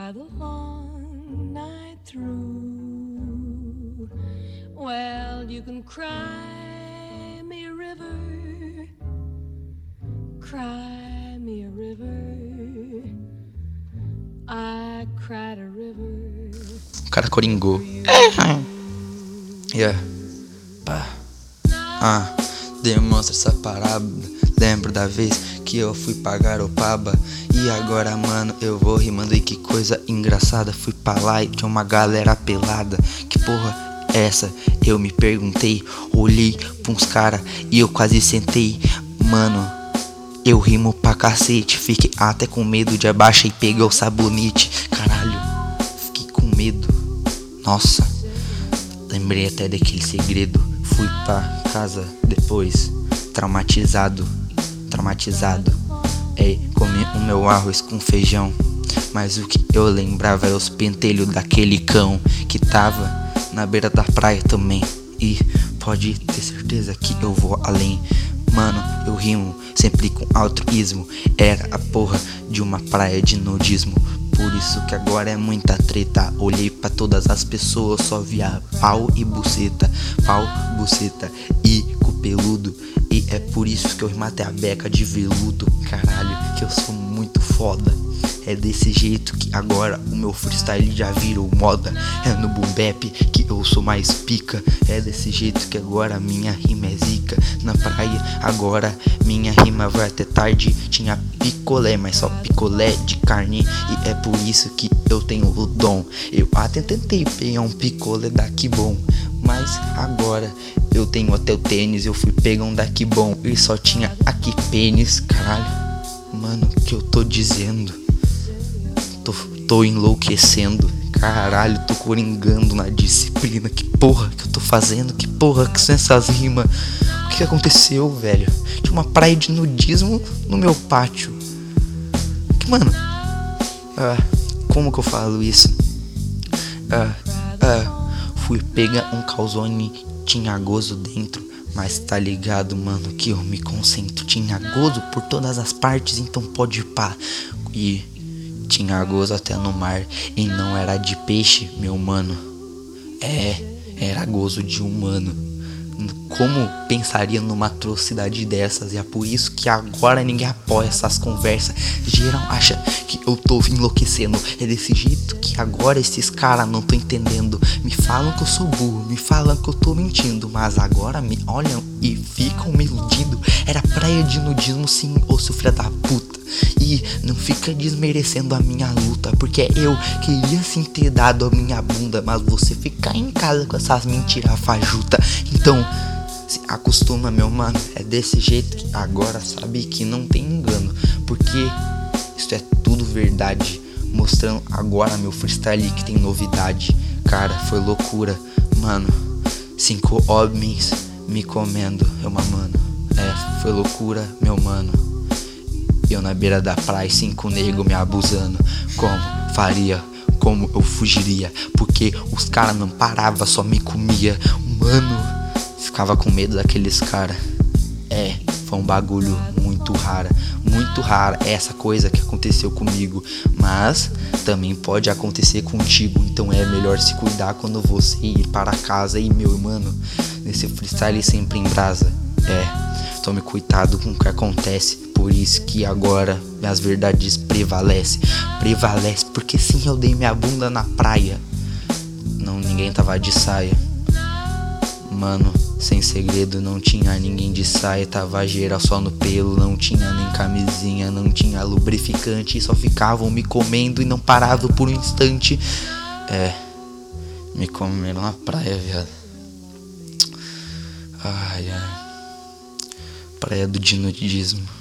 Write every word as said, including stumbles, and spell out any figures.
cry the long night through. Well, you can cry me a river, cry me a river. I cried a river. O cara coringou. Yeah. Pá. Ah, demonstra essa parada. Lembro da vez que eu fui pra Garopaba. E agora, mano, eu vou rimando. E que coisa engraçada. Fui pra lá e tinha uma galera pelada. Que porra é essa? Eu me perguntei. Olhei pra uns cara e eu quase sentei. Mano, eu rimo pra cacete. Fiquei até com medo de abaixar e pegar o sabonete. Caralho, fiquei com medo. Nossa, lembrei até daquele segredo. Fui pra casa depois, traumatizado, traumatizado. É, comi o meu arroz com feijão. Mas o que eu lembrava era os pentelhos daquele cão que tava na beira da praia também. E pode ter certeza que eu vou além. Mano, eu rimo sempre com altruísmo. Era a porra de uma praia de nudismo. Por isso que agora é muita treta. Olhei pra todas as pessoas, só via pau e buceta. Pau, buceta e cupeludo. E é por isso que eu matei a beca de veludo. Caralho, que eu sou muito foda. É desse jeito que agora o meu freestyle já virou moda. É no boom bap que eu sou mais pica. É desse jeito que agora minha rima é zica. Na praia agora minha rima vai até tarde. Tinha picolé, mas só picolé de carne. E é por isso que eu tenho o dom. Eu até tentei pegar um picolé daqui bom, mas agora eu tenho até o tênis. Eu fui pegar um daqui bom e só tinha aqui pênis. Caralho, mano, o que eu tô dizendo? Tô, tô enlouquecendo. Caralho, tô coringando na disciplina. Que porra que eu tô fazendo? Que porra que são essas rimas? O que, que aconteceu, velho? Tinha uma praia de nudismo no meu pátio. Que, mano, ah, como que eu falo isso? Ah, ah, fui pegar um calzone, tinha gozo dentro. Mas tá ligado, mano, que eu me concentro. Tinha gozo por todas as partes, então pode ir pá. E tinha gozo até no mar. E não era de peixe, meu mano. É, era gozo de humano. Como pensaria numa atrocidade dessas? E é por isso que agora ninguém apoia essas conversas. Geral acha que eu tô enlouquecendo. É desse jeito que agora esses caras não tô entendendo. Me falam que eu sou burro, me falam que eu tô mentindo, mas agora me olham e ficam me iludindo. Era praia de nudismo sim, ô seu filho da puta. E não fica desmerecendo a minha luta, porque eu queria sim ter dado a minha bunda, mas você fica em casa com essas mentiras fajuta. Então se acostuma, meu mano. É desse jeito que agora sabe que não tem engano, porque isso é tudo verdade. Mostrando agora meu freestyle que tem novidade. Cara, foi loucura, mano. Cinco homens me comendo, eu mamando. É, foi loucura, meu mano. Eu na beira da praia, cinco negros me abusando. Como faria? Como eu fugiria? Porque os caras não paravam, só me comia. Mano, ficava com medo daqueles caras. É, foi um bagulho muito raro. Muito raro essa coisa que aconteceu comigo. Mas também pode acontecer contigo. Então é melhor se cuidar quando você ir para casa. E meu mano, nesse freestyle sempre em brasa. É, tome cuidado com o que acontece. Por isso que agora minhas verdades prevalecem. Prevalece porque sim, eu dei minha bunda na praia. Não, ninguém tava de saia. Mano, sem segredo, não tinha ninguém de saia. Tava geral só no pelo, não tinha nem camisinha, não tinha lubrificante. Só ficavam me comendo e não paravam por um instante. É, me comeram na praia, viado. Ai, ai. Praia do dinudismo.